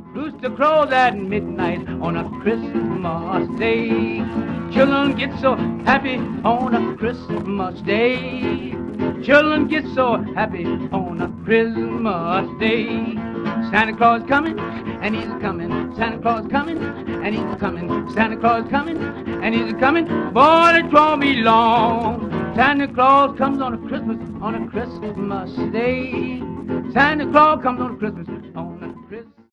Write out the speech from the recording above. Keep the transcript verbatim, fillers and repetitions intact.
Rooster crows at midnight on a Christmas day. Children get so happy on a Christmas day. Children get so happy on a Christmas day. Santa Claus coming, and he's coming. Santa Claus coming, and he's coming. Santa Claus coming, and he's coming. Boy, it won't be long. Santa Claus comes on a Christmas, on a Christmas day. Santa Claus comes on a Christmas, on a Christmas.